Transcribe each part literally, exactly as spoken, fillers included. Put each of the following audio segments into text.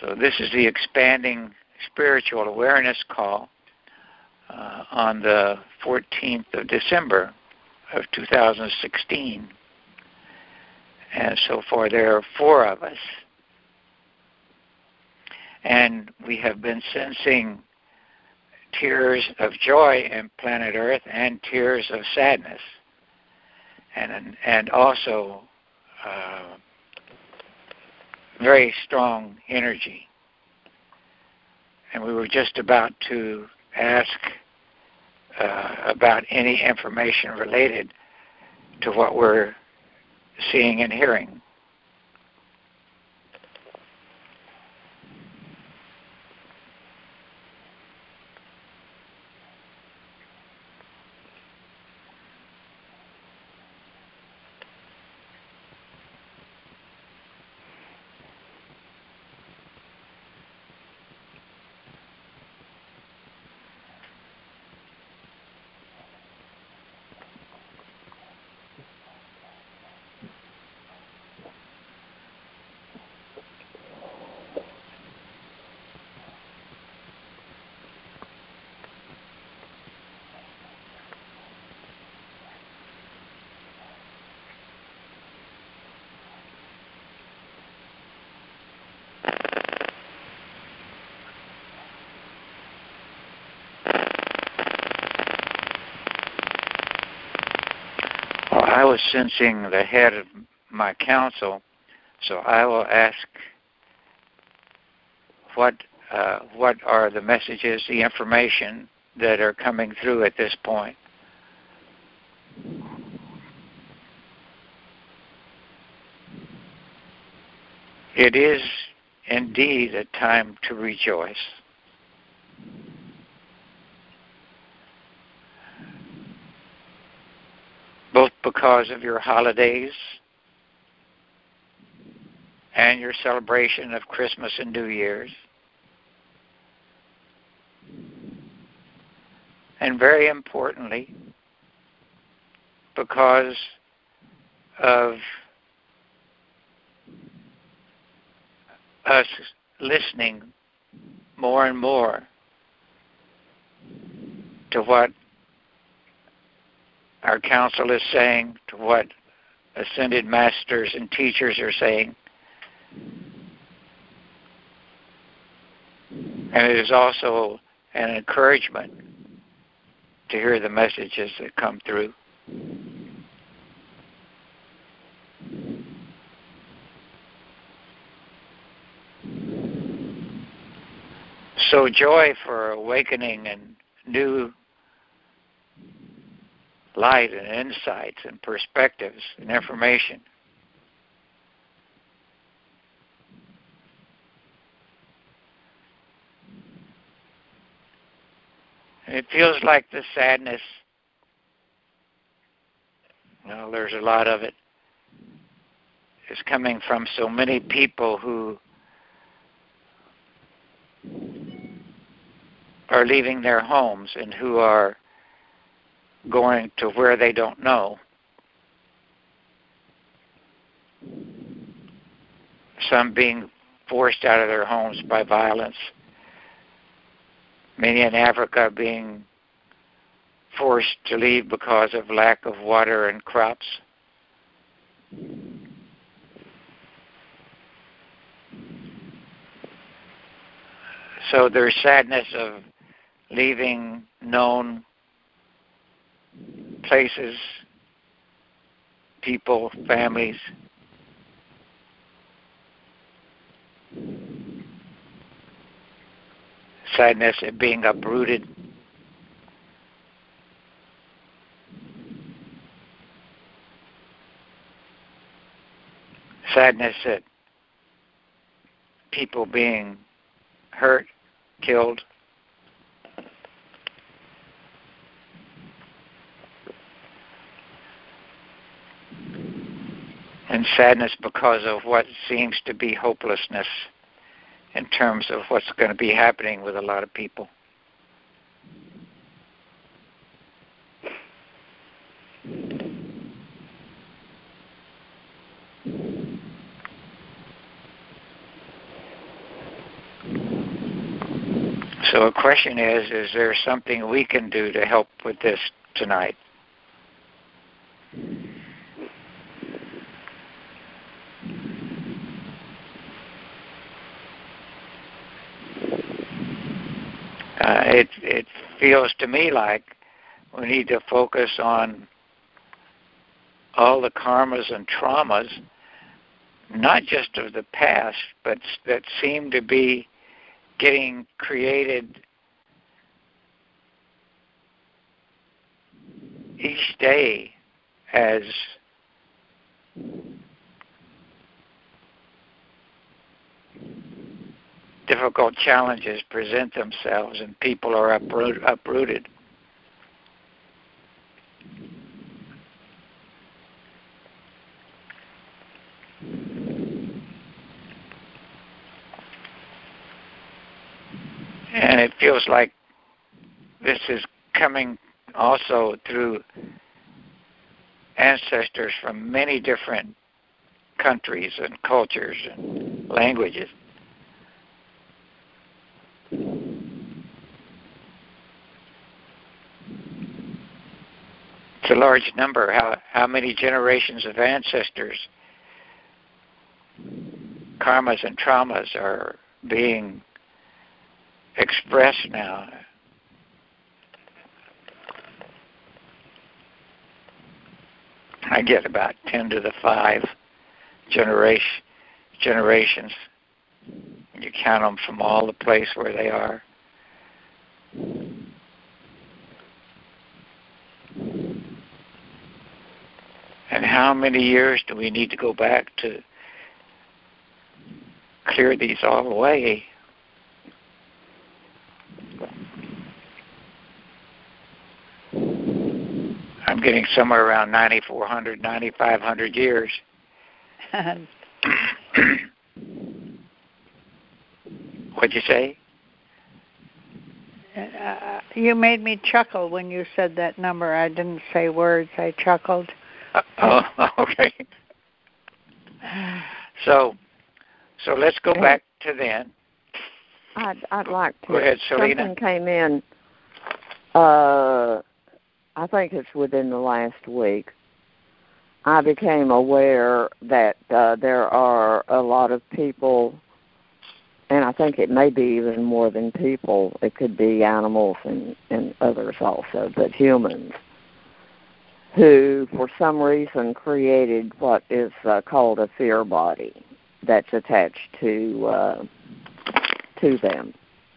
So this is the Expanding Spiritual Awareness call uh, on the fourteenth of December of two thousand sixteen. And so far there are four of us. And we have been sensing tears of joy in planet Earth and tears of sadness. And, and also uh, very strong energy. And we were just about to ask uh, about any information related to what we're seeing and hearing. Well, I was sensing the head of my council, so I will ask what uh, what are the messages, the information that are coming through at this point. It is indeed a time to rejoice. Both because of your holidays and your celebration of Christmas and New Year's. And very importantly, because of us listening more and more to what our council is saying, to what ascended masters and teachers are saying. And it is also an encouragement to hear the messages that come through. So joy for awakening and new light and insights and perspectives and information. And it feels like the sadness, you know, there's a lot of it, is coming from so many people who are leaving their homes and who are going to where they don't know. Some being forced out of their homes by violence. Many in Africa being forced to leave because of lack of water and crops. So there's sadness of leaving known places, people, families. Sadness at being uprooted. Sadness at people being hurt, killed. And sadness because of what seems to be hopelessness in terms of what's going to be happening with a lot of people. So the question is, is there something we can do to help with this tonight? Uh, it it feels to me like we need to focus on all the karmas and traumas, not just of the past, but that seem to be getting created each day as difficult challenges present themselves and people are uproot, uprooted. And it feels like this is coming also through ancestors from many different countries and cultures and languages. It's a large number. How how many generations of ancestors, karmas and traumas are being expressed now? I get about ten to the five generation, generations. You count them from all the place where they are. And how many years do we need to go back to clear these all away? I'm getting somewhere around ninety-four hundred, ninety-five hundred years. What'd you say? Uh, you made me chuckle when you said that number. I didn't say words. I chuckled. Uh, oh, okay. So, so let's go back to then. I'd I'd like to. Go ahead, Selena. Something came in. Uh, I think it's within the last week. I became aware that uh, there are a lot of people, and I think it may be even more than people. It could be animals and, and others also, but humans, who for some reason created what is uh, called a fear body that's attached to uh, to them.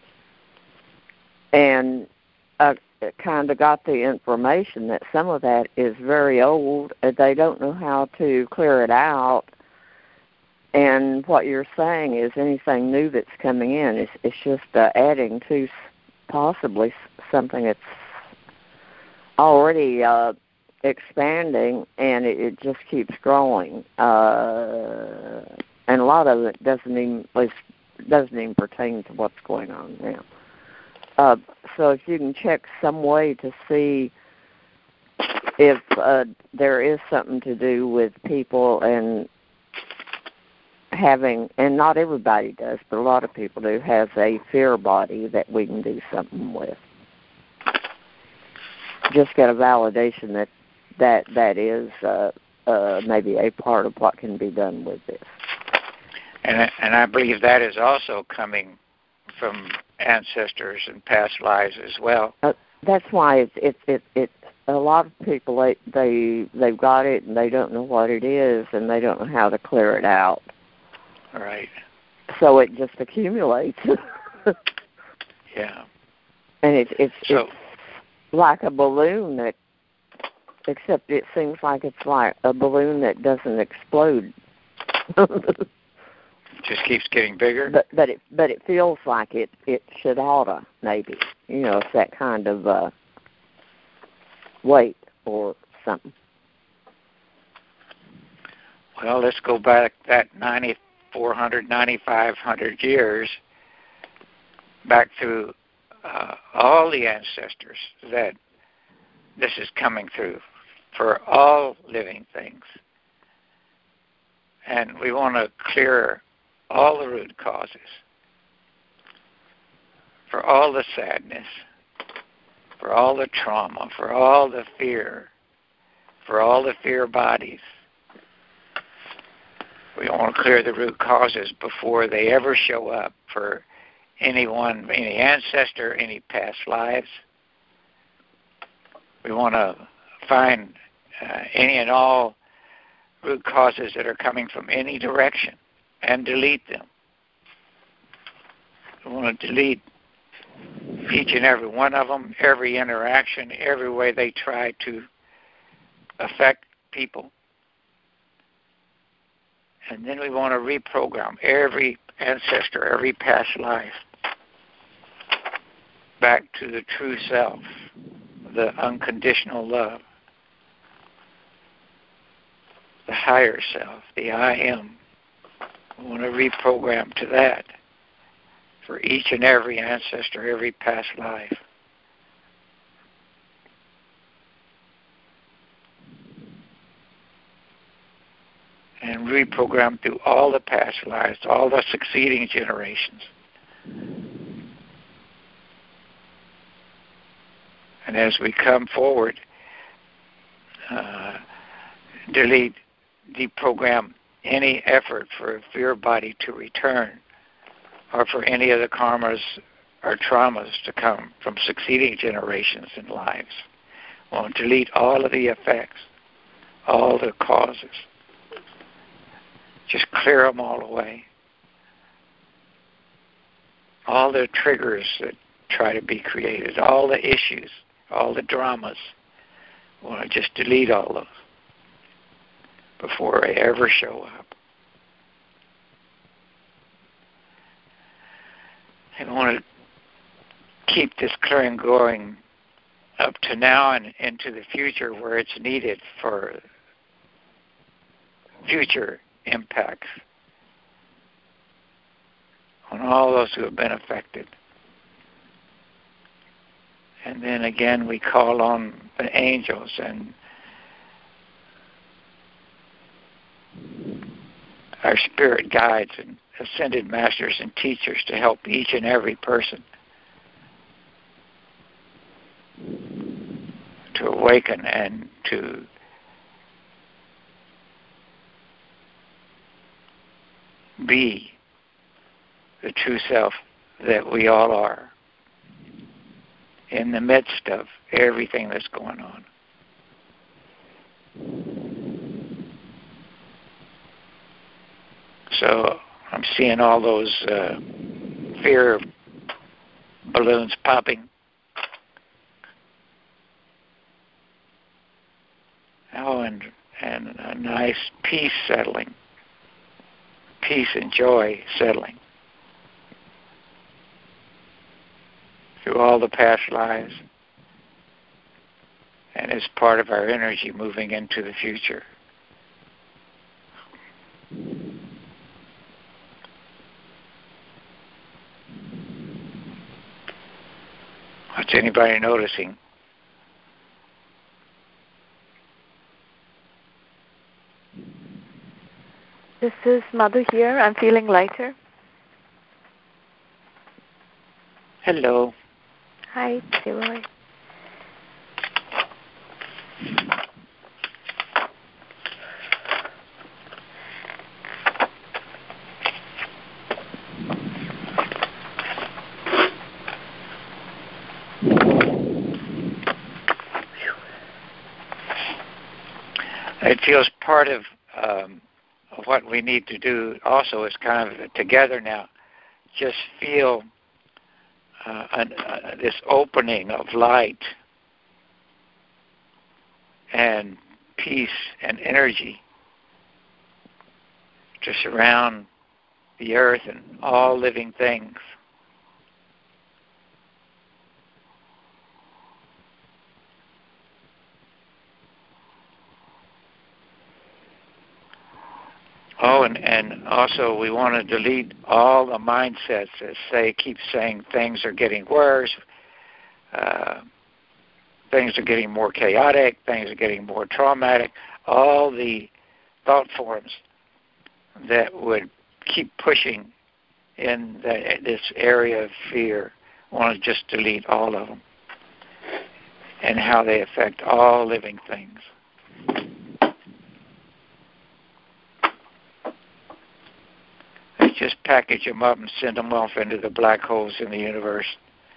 And I kind of got the information that some of that is very old. They don't know how to clear it out. And what you're saying is anything new that's coming in, is it's just uh, adding to possibly something that's already uh, expanding, and it, it just keeps growing. Uh, and a lot of it doesn't even, at least doesn't even pertain to what's going on now. Uh, so if you can check some way to see if uh, there is something to do with people and having, and not everybody does, but a lot of people do, has a fear body that we can do something with. Just get a validation that that, that is uh, uh, maybe a part of what can be done with this. And and I believe that is also coming from ancestors and past lives as well. Uh, that's why it's it it it. A lot of people they they they've got it and they don't know what it is and they don't know how to clear it out. Right. So it just accumulates. Yeah. And it's it's so, it's like a balloon that, except it seems like it's like a balloon that doesn't explode. Just keeps getting bigger. But but it but it feels like it it should oughta maybe. You know, it's that kind of uh, weight or something. Well, let's go back that ninety-four hundred, ninety-five hundred years, back through uh, all the ancestors that this is coming through for all living things. And we want to clear all the root causes for all the sadness, for all the trauma, for all the fear, for all the fear bodies. We want to clear the root causes before they ever show up for anyone, any ancestor, any past lives. We want to find uh, any and all root causes that are coming from any direction and delete them. We want to delete each and every one of them, every interaction, every way they try to affect people. And then we want to reprogram every ancestor, every past life back to the true self, the unconditional love, the higher self, the I am. We want to reprogram to that for each and every ancestor, every past life. And reprogram through all the past lives, all the succeeding generations. And as we come forward, uh, delete, deprogram any effort for a fear body to return, or for any of the karmas or traumas to come from succeeding generations and lives. We'll delete all of the effects, all the causes. Just clear them all away. All the triggers that try to be created, all the issues, all the dramas. We want to just delete all those before they ever show up. And we want to keep this clearing going up to now and into the future where it's needed for future impacts on all those who have been affected. And then again we call on the angels and our spirit guides and ascended masters and teachers to help each and every person to awaken and to be the true self that we all are in the midst of everything that's going on. So I'm seeing all those uh, fear balloons popping. Oh, and, and a nice peace settling. Peace and joy settling through all the past lives, and is part of our energy moving into the future. What's anybody noticing? This is Madhu here. I'm feeling lighter. Hello. Hi, Leroy. It feels part of um, what we need to do also is kind of together now. Just feel uh, an, uh, this opening of light and peace and energy to surround the earth and all living things. Oh, and, and also we want to delete all the mindsets that say, keep saying things are getting worse, uh, things are getting more chaotic, things are getting more traumatic, all the thought forms that would keep pushing in the, this area of fear. want to just delete all of them and how they affect all living things. They just package them up and send them off into the black holes in the universe.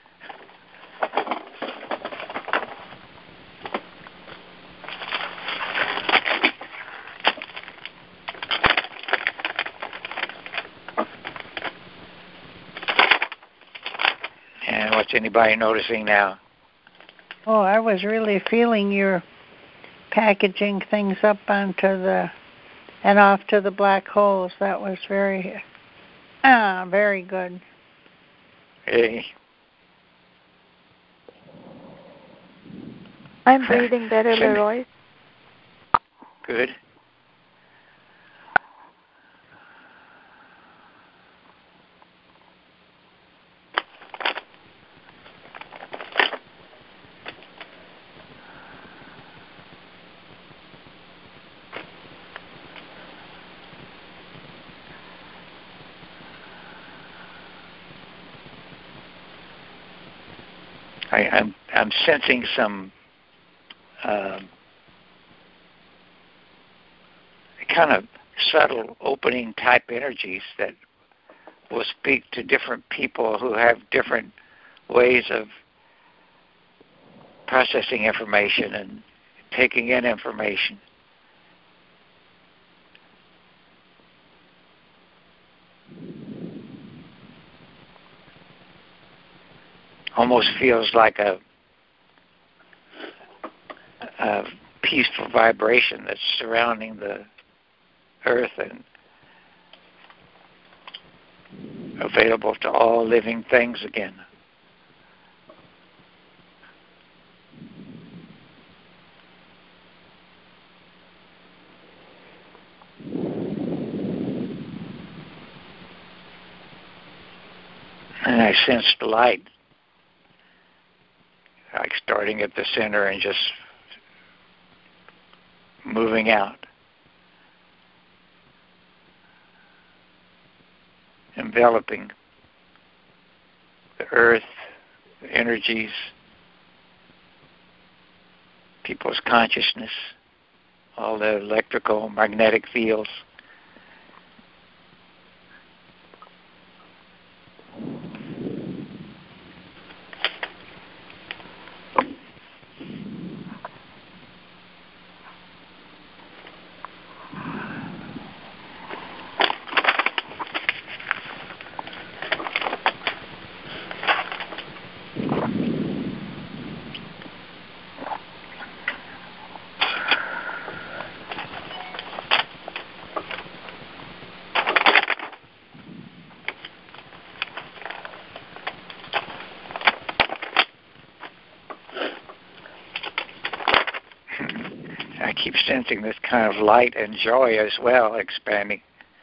And what's anybody noticing now? Oh, I was really feeling your packaging things up onto the and off to the black holes. That was very, ah, very good. Hey. I'm breathing better, Leroy. Good. I, I'm I'm sensing some uh, kind of subtle opening type energies that will speak to different people who have different ways of processing information and taking in information. Almost feels like a, a peaceful vibration that's surrounding the earth and available to all living things again. And I sensed light, like starting at the center and just moving out, enveloping the earth, the energies, people's consciousness, all the electrical, magnetic fields. I keep sensing this kind of light and joy as well expanding.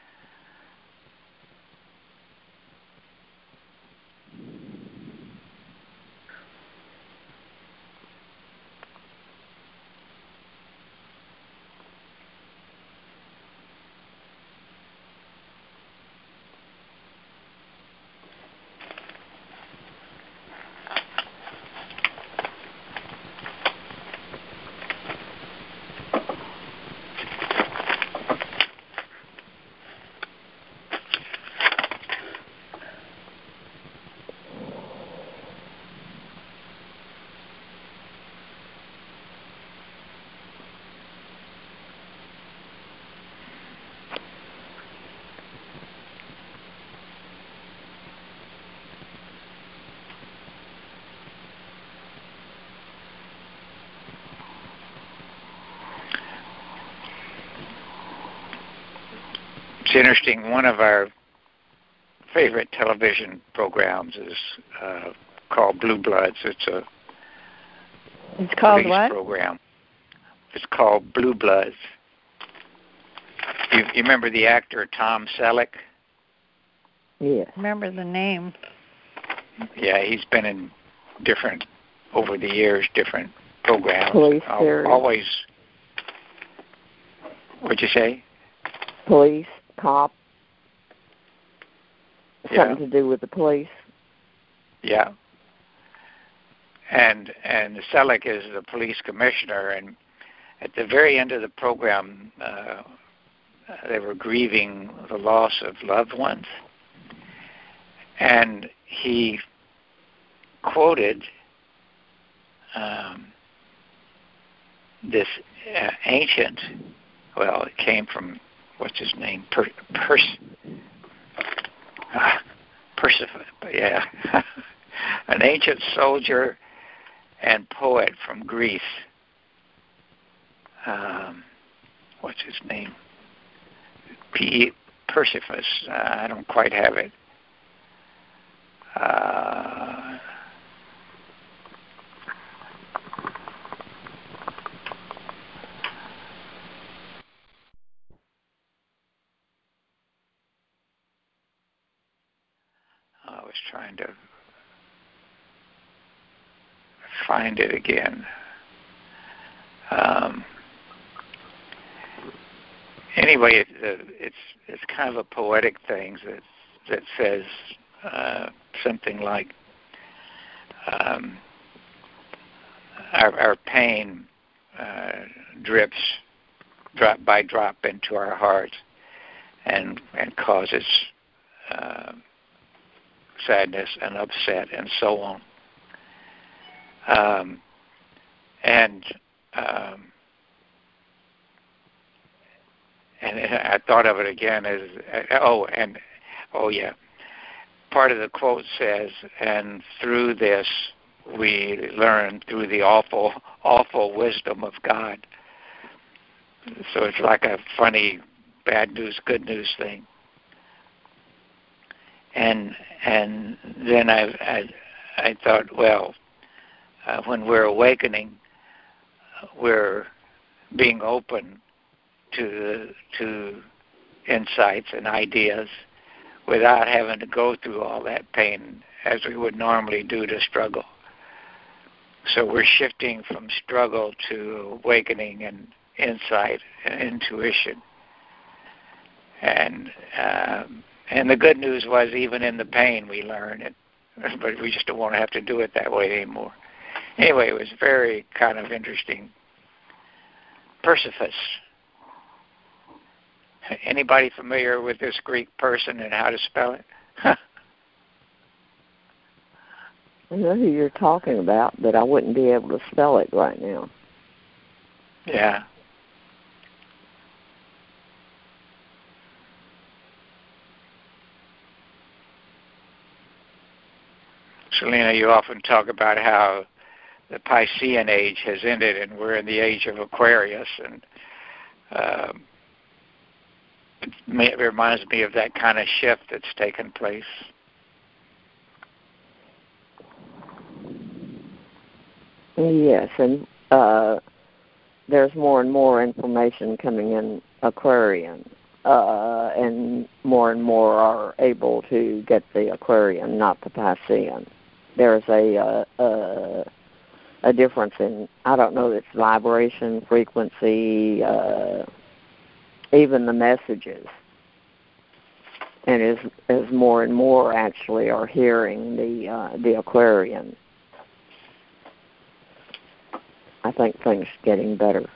It's interesting, one of our favorite television programs is uh, called Blue Bloods. It's a It's called police what? program. It's called Blue Bloods. You, you remember the actor Tom Selleck? Yes. Remember the name. Yeah, he's been in different, over the years, different programs. Police Al- series. Always, what'd you say? Police, cop. Yeah. Something to do with the police. Yeah. and and Selleck is the police commissioner, and at the very end of the program, uh, they were grieving the loss of loved ones, and he quoted um, this uh, ancient, well, it came from, what's his name, per, Pers, uh, Persephone, yeah, an ancient soldier and poet from Greece. Um, what's his name? P. Persephus. Uh, I don't quite have it. Uh, I was trying to find it again. Um, anyway, it, uh, it's it's kind of a poetic thing that that says uh, something like um, our, our pain uh, drips drop by drop into our hearts and and causes uh, sadness and upset and so on. Um, and um, and I thought of it again as oh and oh yeah, part of the quote says, and through this we learn through the awful awful wisdom of God. So it's like a funny bad news good news thing. And and then I I, I thought, well, uh, when we're awakening, we're being open to to insights and ideas without having to go through all that pain as we would normally do to struggle. So we're shifting from struggle to awakening and insight and intuition. And um, and the good news was, even in the pain we learn it, but we just don't want to have to do it that way anymore. Anyway, it was very kind of interesting. Persephus. Anybody familiar with this Greek person and how to spell it? I know who you're talking about, but I wouldn't be able to spell it right now. Yeah. Selena, you often talk about how the Piscean age has ended and we're in the age of Aquarius, and um, it, may, it reminds me of that kind of shift that's taken place. Yes, and uh, there's more and more information coming in Aquarian, uh, and more and more are able to get the Aquarian, not the Piscean. There's a uh, uh, a difference in, I don't know, its vibration, frequency, uh, even the messages. And as as more and more actually are hearing the uh, the Aquarian, I think things are getting better.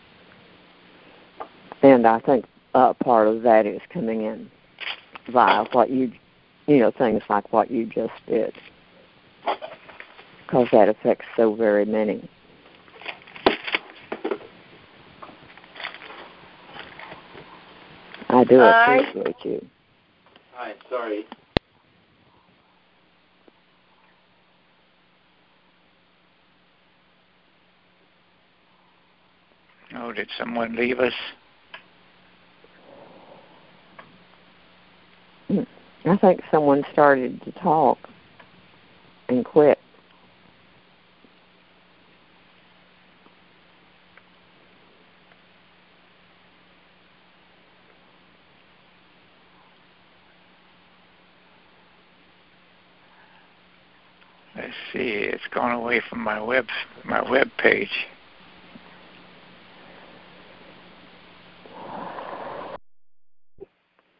And I think uh, part of that is coming in via what you, you know, things like what you just did, because that affects so very many. I do appreciate uh, you. Hi, sorry. Oh, did someone leave us? I think someone started to talk and quit. Let's see. It's gone away from my web my web page.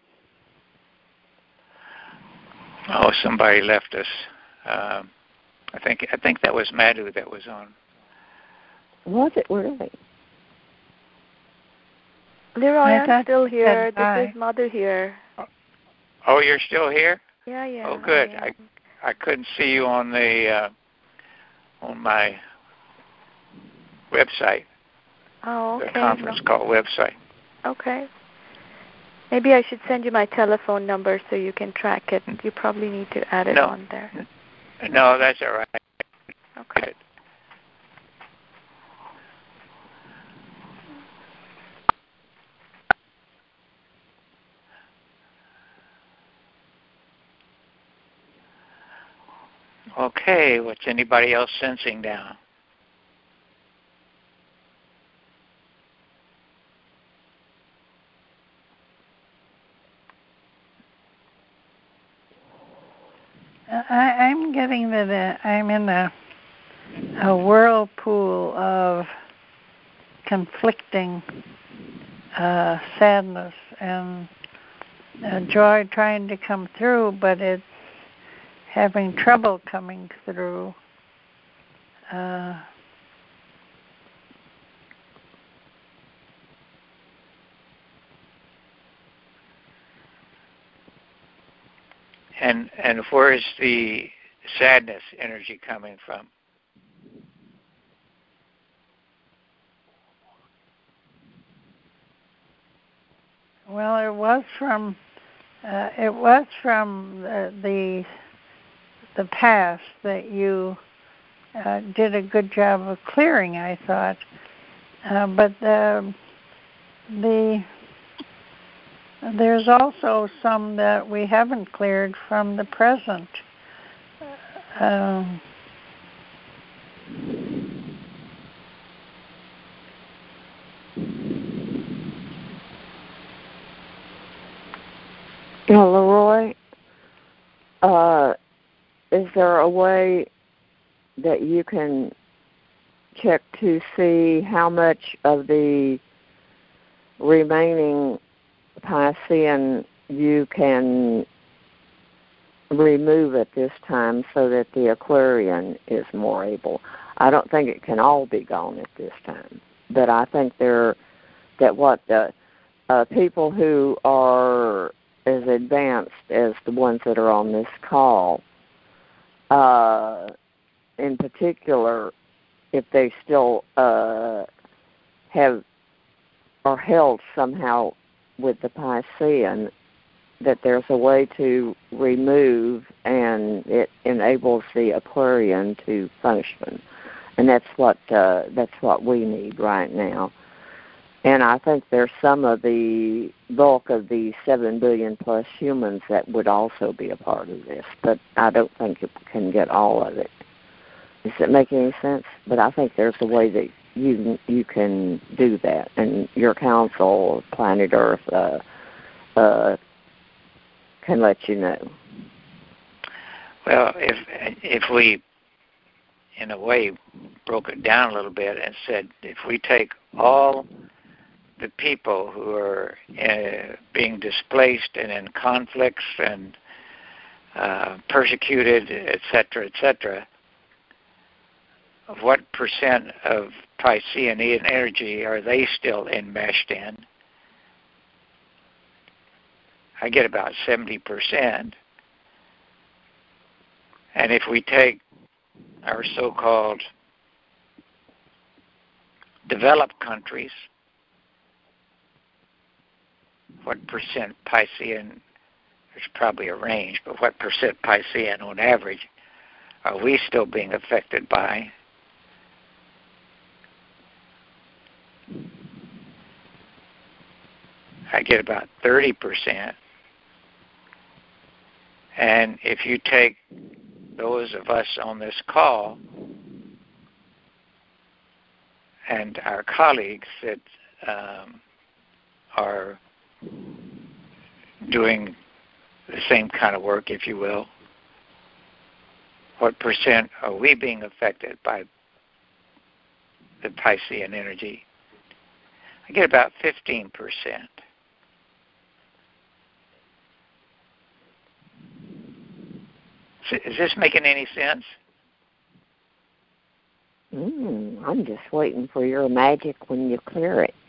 Oh, somebody left us. Um, I think I think that was Madhu that was on. Was it really? Leroy, I'm still here. This hi. is Mother here. Oh, you're still here? Yeah, yeah. Oh, good. I, I I couldn't see you on the uh, on my website. oh, okay. The conference call website. Okay. Maybe I should send you my telephone number so you can track it. You probably need to add it no. on there. No, that's all right. Okay. Okay, what's anybody else sensing now? I, I'm getting that uh, I'm in a, a whirlpool of conflicting uh, sadness and uh, joy trying to come through, but it's having trouble coming through. Uh, And and where is the sadness energy coming from? well, it was from uh, it was from the, the the past that you uh, did a good job of clearing, I thought. Uh, but the, the there's also some that we haven't cleared from the present. Um, Now, Leroy, uh, is there a way that you can check to see how much of the remaining Piscean you can remove at this time so that the Aquarian is more able? I don't think it can all be gone at this time, but I think there that what the uh, people who are as advanced as the ones that are on this call, uh, in particular, if they still uh, have are held somehow with the Piscean, that there's a way to remove, and it enables the Aquarian to function, and that's what uh, that's what we need right now. And I think there's some of the bulk of the seven billion plus humans that would also be a part of this, but I don't think it can get all of it. Does it make any sense? But I think there's a way that you you can do that, and your council, Planet Earth, uh, uh, can let you know. Well, if if we, in a way, broke it down a little bit and said, if we take all the people who are uh, being displaced and in conflicts and uh, persecuted, et cetera, et cetera, what percent of Piscean energy are they still enmeshed in? I get about seventy percent. And if we take our so-called developed countries, what percent Piscean, there's probably a range, but what percent Piscean on average are we still being affected by? I get about thirty percent. And if you take those of us on this call and our colleagues that um, are doing the same kind of work, if you will, what percent are we being affected by the Piscean energy? I get about fifteen percent. Is this making any sense? I'm just waiting for your magic when you clear it.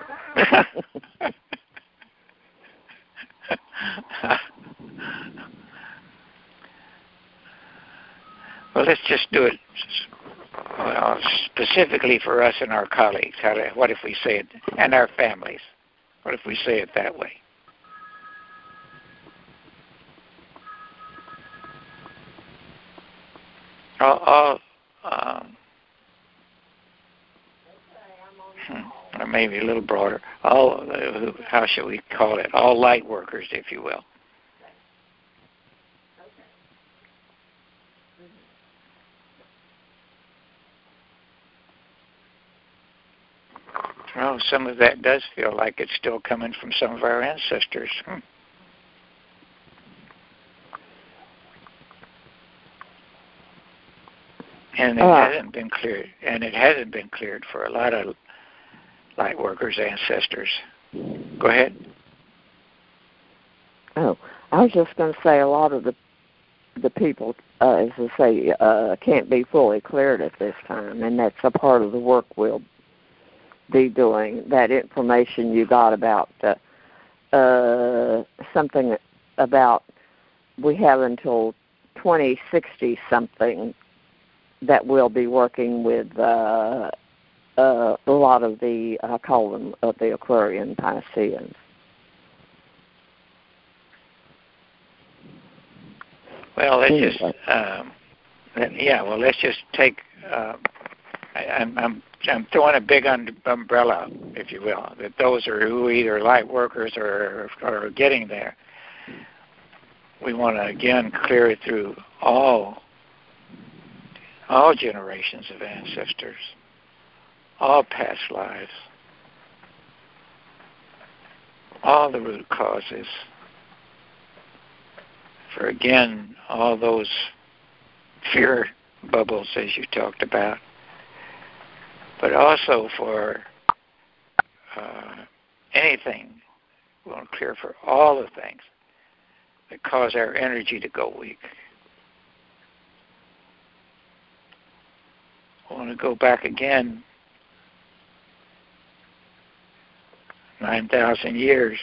Well, let's just do it well, specifically for us and our colleagues. How do, what if we say it, and our families? What if we say it that way? All, all um, or maybe a little broader. All, uh, how shall we call it? All light workers, if you will. Well, some of that does feel like it's still coming from some of our ancestors. Hmm. And it uh, hasn't been cleared. And it hasn't been cleared for a lot of light workers' ancestors. Go ahead. Oh, I was just going to say a lot of the the people, uh, as I say, uh, can't be fully cleared at this time, and that's a part of the work we'll be doing. That information you got about uh, uh, something about we have until twenty sixty something that we'll be working with uh, uh, a lot of the, I call them, of the Aquarian Pisceans. Well, let's just, um, yeah. Well, let's just take. Uh, I, I'm, I'm, I'm throwing a big un- umbrella, if you will, that those are who either light workers or are getting there. We want to again clear it through all, all generations of ancestors, all past lives, all the root causes. For again, all those fear bubbles, as you talked about, but also for uh, anything. We want to clear for all the things that cause our energy to go weak. I want to go back again nine thousand years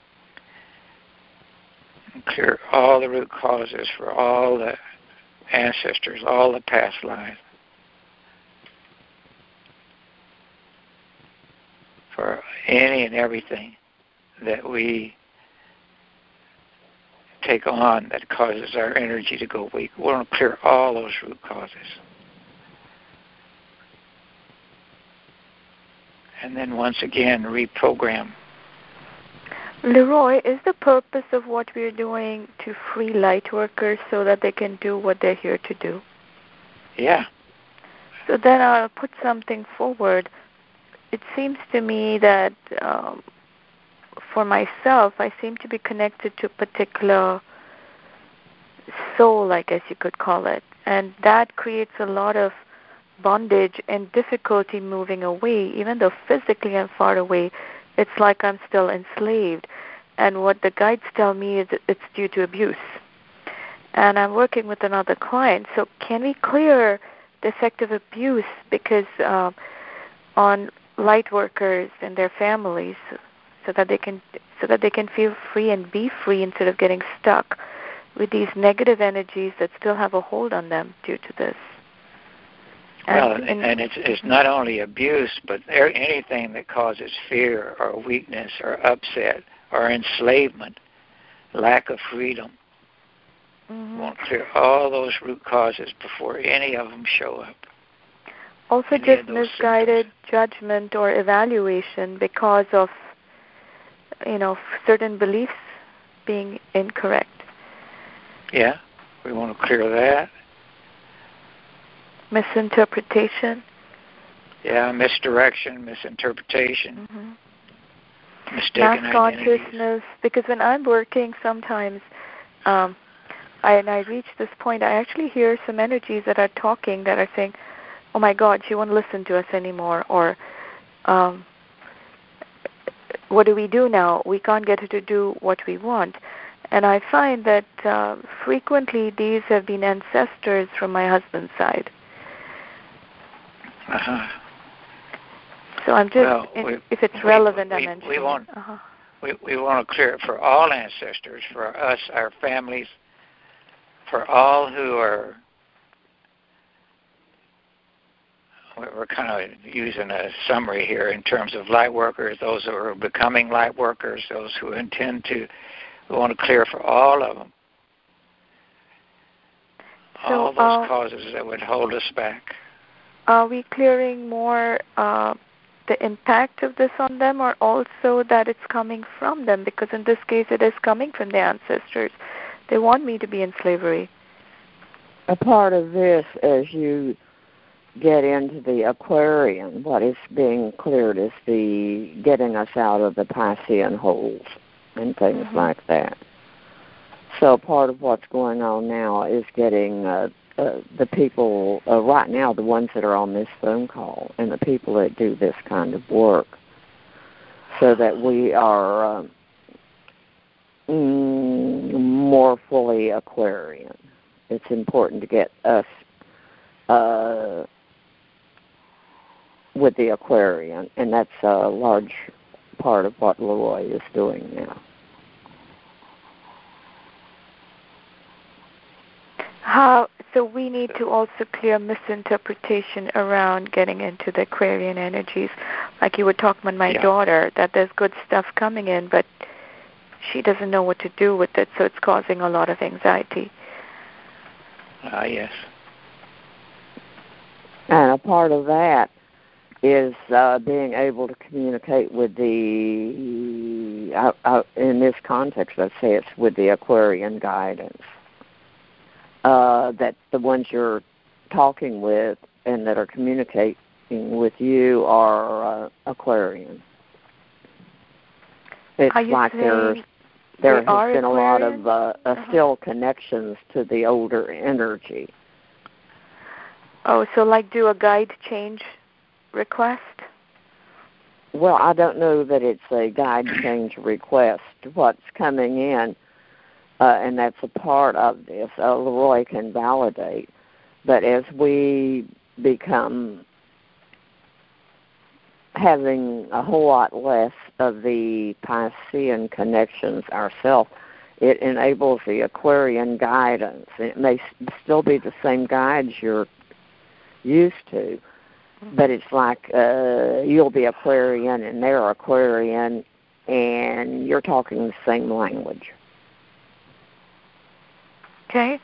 and clear all the root causes for all the ancestors, all the past lives, for any and everything that we take on that causes our energy to go weak. We want to clear all those root causes. And then once again, reprogram. Leroy, is the purpose of what we're doing to free light workers so that they can do what they're here to do? Yeah. So then I'll put something forward. It seems to me that um, for myself, I seem to be connected to a particular soul, I guess you could call it. And that creates a lot of bondage and difficulty moving away. Even though physically I'm far away, it's like I'm still enslaved. And what the guides tell me is that it's due to abuse. And I'm working with another client. So can we clear the effect of abuse? Because uh, on light workers and their families, so that they can so that they can feel free and be free instead of getting stuck with these negative energies that still have a hold on them due to this. Well, and, and it's, it's not only abuse, but anything that causes fear or weakness or upset or enslavement, lack of freedom. Mm-hmm. We want to clear all those root causes before any of them show up. Also, any just misguided symptoms. Judgment or evaluation because of, you know, certain beliefs being incorrect. Yeah, we want to clear that. Misinterpretation. Yeah, misdirection, misinterpretation, mm-hmm. mistaken mass consciousness. Because when I'm working, sometimes, um, I, and I reach this point, I actually hear some energies that are talking that are saying, "Oh my God, she won't listen to us anymore," or um, "What do we do now? We can't get her to do what we want." And I find that uh, frequently these have been ancestors from my husband's side. Uh-huh. So I'm just, well, in, we, if it's we, relevant, we, I'm we, mentioning. we want uh-huh. we, we want to clear it for all ancestors, for us, our families, for all who are. We're kind of using a summary here in terms of light workers, those who are becoming light workers, those who intend to. We want to clear for all of them. So, all those uh, causes that would hold us back. Are we clearing more uh, the impact of this on them, or also that it's coming from them? Because in this case, it is coming from the ancestors. They want me to be in slavery. A part of this, as you get into the Aquarian, what is being cleared is the getting us out of the Piscean holes and things mm-hmm. like that. So part of what's going on now is getting uh, uh, the people, uh, right now, the ones that are on this phone call and the people that do this kind of work, so that we are uh, mm, more fully Aquarian. It's important to get us uh, with the Aquarian, and that's a large part of what Leroy is doing now. How, so we need to also clear misinterpretation around getting into the Aquarian energies. Like you were talking about my yeah. daughter, that there's good stuff coming in, but she doesn't know what to do with it, so it's causing a lot of anxiety. Ah, uh, yes. And a part of that is uh, being able to communicate with the, uh, uh, in this context, let's say it's with the Aquarian guidance. Uh, that the ones you're talking with and that are communicating with you are uh, Aquarian. It's are you like there's, there has been Aquarian? a lot of uh, uh-huh. still connections to the older energy. Oh, so like do a guide change request? Well, I don't know that it's a guide change request. What's coming in, Uh, and that's a part of this. Uh, Leroy can validate. But as we become having a whole lot less of the Piscean connections ourselves, it enables the Aquarian guidance. It may still be the same guides you're used to, but it's like uh, you'll be Aquarian and they're Aquarian, and you're talking the same language. Okay.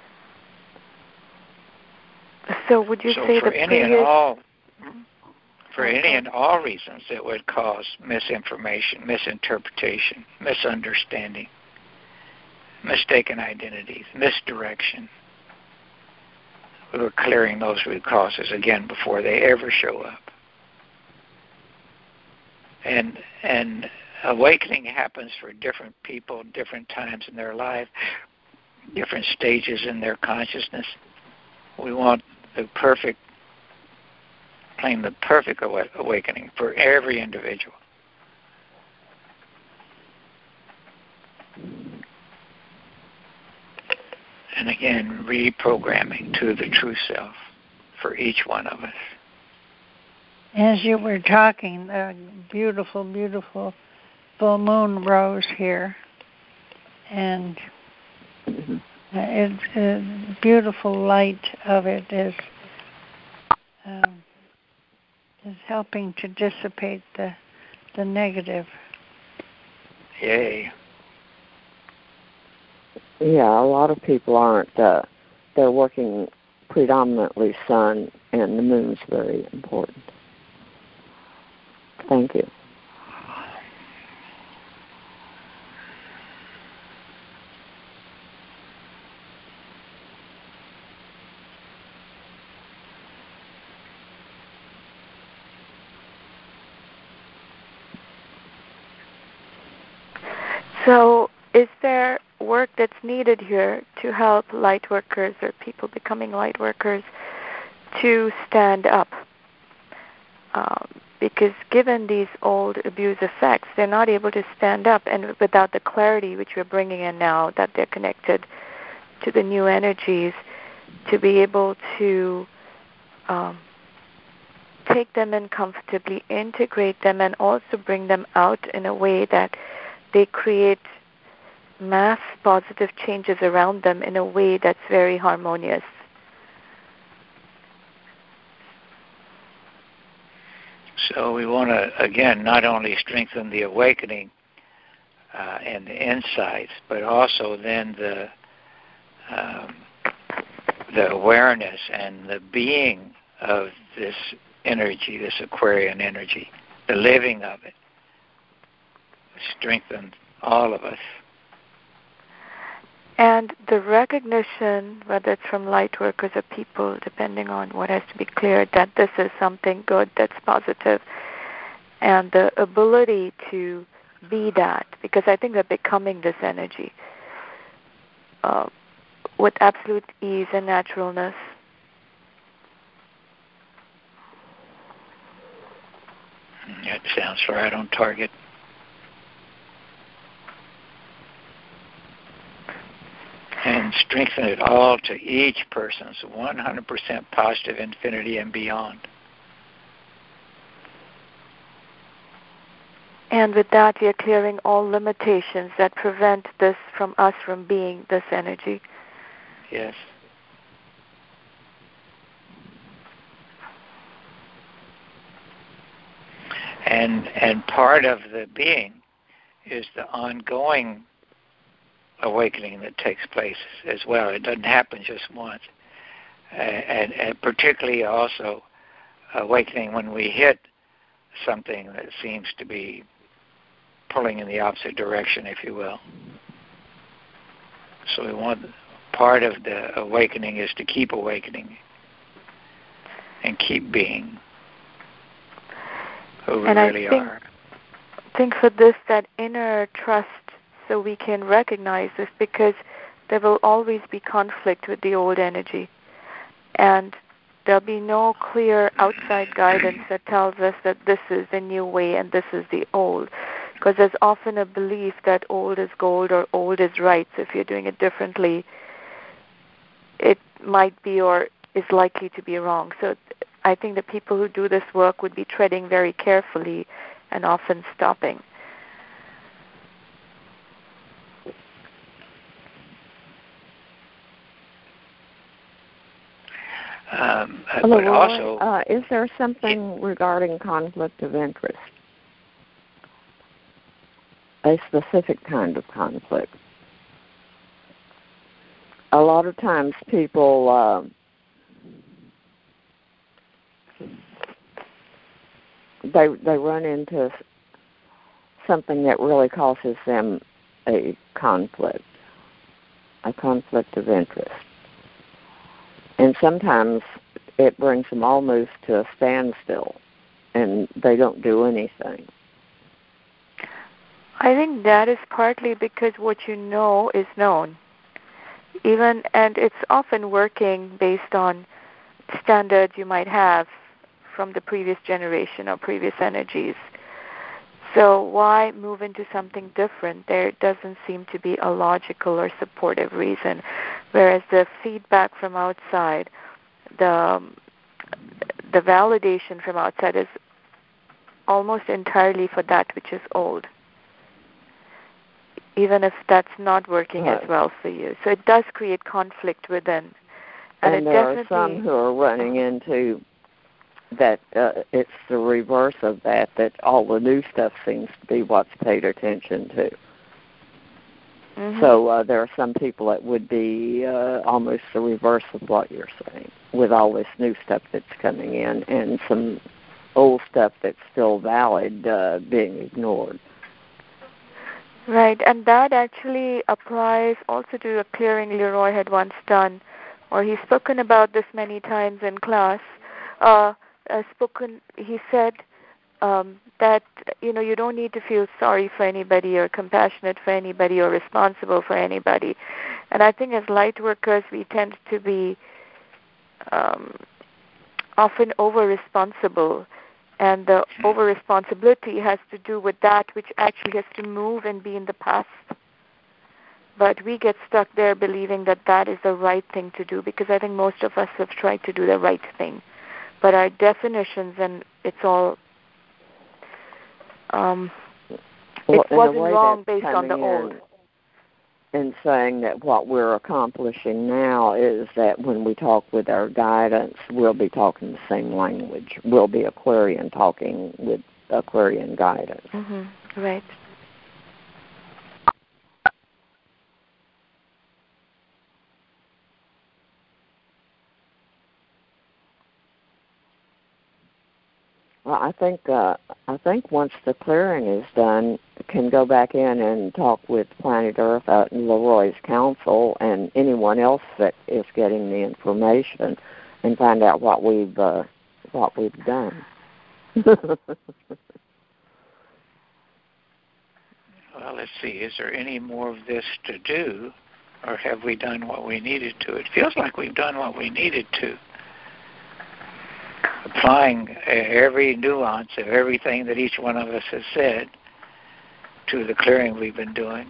So would you so say for the any previous... and all, for any and all reasons that would cause misinformation, misinterpretation, misunderstanding, mistaken identities, misdirection, we were clearing those root causes again before they ever show up. And and awakening happens for different people, different times in their life, different stages in their consciousness. We want the perfect, claim the perfect awakening for every individual. And again, reprogramming to the true self for each one of us. As you were talking, a beautiful, beautiful full moon rose here. And it's a beautiful light of it is um, is helping to dissipate the the negative. Yay. Yeah, a lot of people aren't. Uh, they're working predominantly sun, and the moon's very important. Thank you. So is there work that's needed here to help light workers or people becoming light workers to stand up? Um, because given these old abuse effects, they're not able to stand up, and without the clarity which we're bringing in now that they're connected to the new energies, to be able to um, take them in comfortably, integrate them, and also bring them out in a way that they create mass positive changes around them in a way that's very harmonious. So we want to, again, not only strengthen the awakening uh, and the insights, but also then the um, the awareness and the being of this energy, this Aquarian energy, the living of it, strengthen all of us. And the recognition, whether it's from light workers or people, depending on what has to be cleared, that this is something good, that's positive, and the ability to be that, because I think we're becoming this energy uh, with absolute ease and naturalness. That sounds right on target. And strengthen it all to each person's one hundred percent positive infinity and beyond. And with that, we are clearing all limitations that prevent this from us from being this energy. Yes. And and part of the being is the ongoing awakening that takes place as well. It doesn't happen just once. Uh, and, and particularly also awakening when we hit something that seems to be pulling in the opposite direction, if you will. So we want, part of the awakening is to keep awakening and keep being who we and really I think, are. I think for this, that inner trust, so we can recognize this, because there will always be conflict with the old energy. And there'll be no clear outside guidance that tells us that this is the new way and this is the old. Because there's often a belief that old is gold or old is right. So if you're doing it differently, it might be or is likely to be wrong. So I think the people who do this work would be treading very carefully and often stopping. Um, Well, but Roy, also, uh, is there something regarding conflict of interest? A specific kind of conflict. A lot of times people uh, they they run into something that really causes them a conflict, a conflict of interest. And sometimes it brings them almost to a standstill, and they don't do anything. I think that is partly because what you know is known. Even, and it's often working based on standards you might have from the previous generation or previous energies. So why move into something different? There doesn't seem to be a logical or supportive reason. Whereas the feedback from outside, the the validation from outside is almost entirely for that which is old, even if that's not working right. as well for you. So it does create conflict within. And, And it there definitely, are some who are running into that uh, it's the reverse of that, that all the new stuff seems to be what's paid attention to. mm-hmm. So uh, there are some people that would be uh, almost the reverse of what you're saying, with all this new stuff that's coming in and some old stuff that's still valid uh, being ignored. Right, and that actually applies also to a clearing Leroy had once done, or he's spoken about this many times in class. Uh, uh, spoken, he said um, that you know you don't need to feel sorry for anybody or compassionate for anybody or responsible for anybody. And I think as light workers, we tend to be um, often over-responsible. And the over-responsibility has to do with that which actually has to move and be in the past. But we get stuck there believing that that is the right thing to do, because I think most of us have tried to do the right thing. but our definitions, and it's all, um, well, it wasn't wrong based on the in old. And saying that what we're accomplishing now is that when we talk with our guidance, we'll be talking the same language. We'll be Aquarian talking with Aquarian guidance. Mm-hmm. Right. Well, I think uh, I think once the clearing is done, can go back in and talk with Planet Earth uh, and Leroy's Council and anyone else that is getting the information, and find out what we've uh, what we've done. Well, let's see. Is there any more of this to do, or have we done what we needed to? It feels like we've done what we needed to. Applying every nuance of everything that each one of us has said to the clearing we've been doing.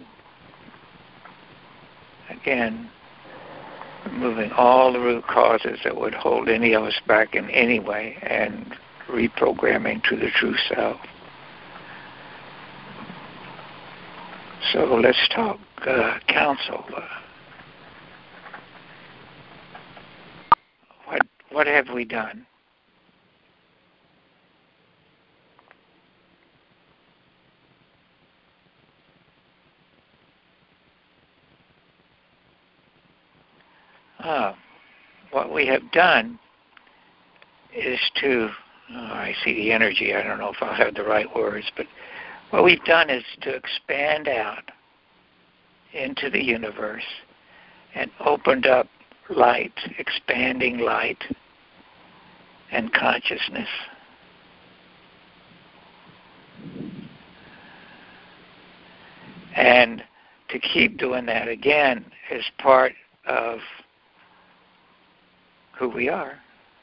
Again, removing all the root causes that would hold any of us back in any way and reprogramming to the true self. So let's talk uh, counsel. Uh, what what have we done? Uh, what we have done is to, oh, I see the energy, I don't know if I'll have the right words, but what we've done is to expand out into the universe and opened up light, expanding light and consciousness. And to keep doing that again is part of who we are.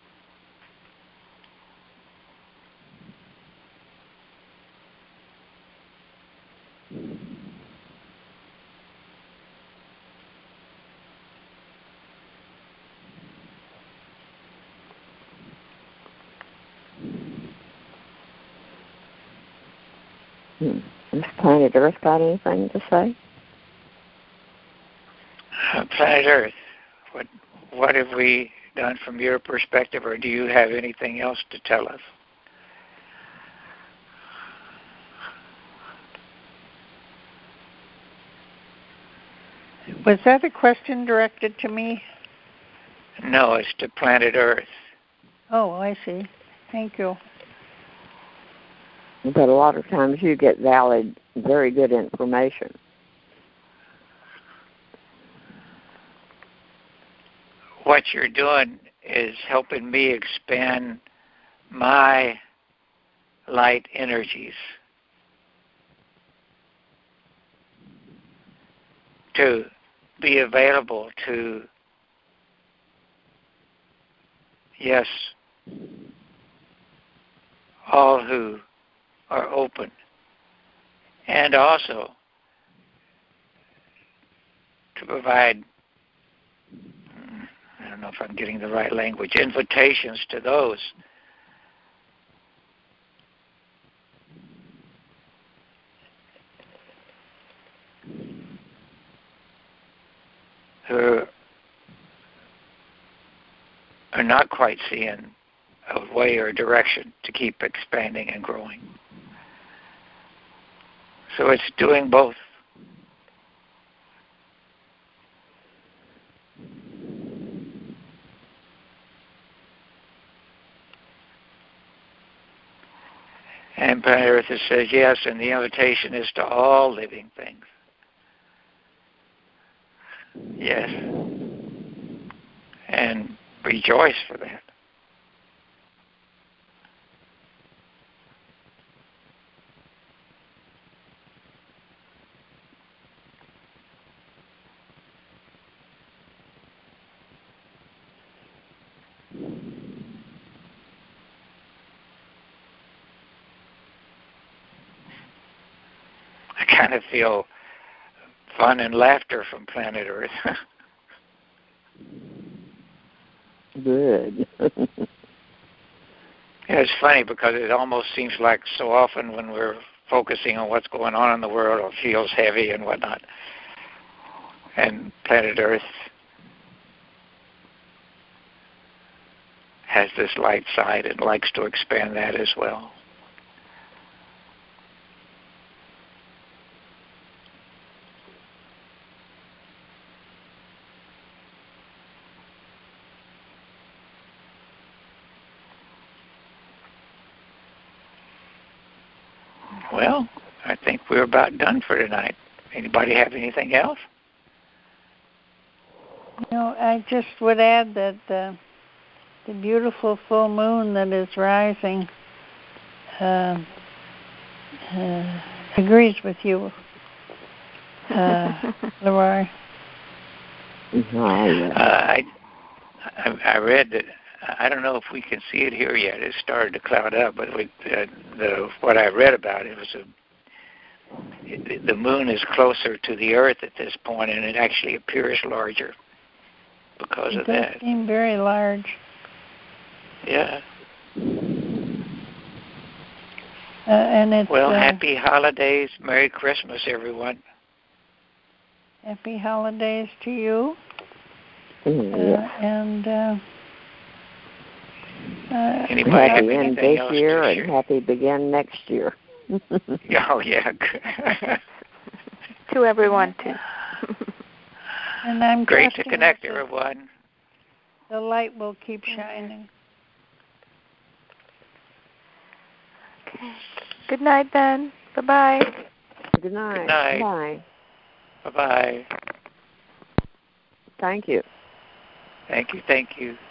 Hmm. Has Planet Earth got anything to say? Uh, Planet Earth, what what have we done from your perspective, or do you have anything else to tell us? Was that a question directed to me? No, it's to Planet Earth. Oh, I see. Thank you. But a lot of times you get valid, very good information. What you're doing is helping me expand my light energies to be available to, yes, all who are open, and also to provide, I don't know if I'm getting the right language, invitations to those who are not quite seeing a way or a direction to keep expanding and growing. So it's doing both. And Planet Earth says yes, and the invitation is to all living things. Yes. And rejoice for that. I kind of feel fun and laughter from Planet Earth. Good. Yeah, it's funny because it almost seems like so often when we're focusing on what's going on in the world, it feels heavy and whatnot. And planet Earth has this light side and likes to expand that as well. Well, I think we're about done for tonight. Anybody have anything else? No, I just would add that uh, the beautiful full moon that is rising uh, uh, agrees with you, uh, Leroy. Oh, yeah. Uh, I, I I read that. I don't know if we can see it here yet. It started to cloud up, but we, uh, the what I read about it was a, it, the moon is closer to the Earth at this point, and it actually appears larger because it of does that. seem very large. Yeah. Uh, and it's Well, uh, happy holidays, Merry Christmas, everyone. Happy holidays to you. Mm, uh, yeah. and uh, uh, Anybody have Happy end anything this else year to and share? happy begin next year. Oh, yeah. To everyone, too. and I'm Great to trusting connect, that everyone. the light will keep shining. Okay. Good night, then. Bye-bye. Good night. Good night. Bye. Bye-bye. Thank you. Thank you, thank you.